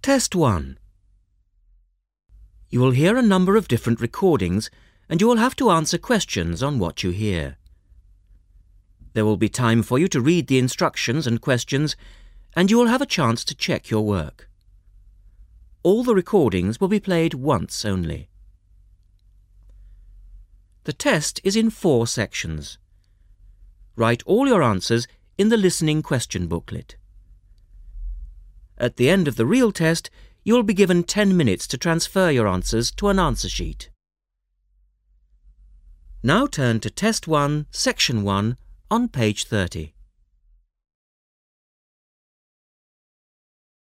Test 1. You will hear a number of different recordings and you will have to answer questions on what you hear. There will be time for you to read the instructions and questions and you will have a chance to check your work. All the recordings will be played once only. The test is in 4 sections. Write all your answers in the listening question booklet. At the end of the real test, you will be given 10 minutes to transfer your answers to an answer sheet. Now turn to Test 1, Section 1 on page 30.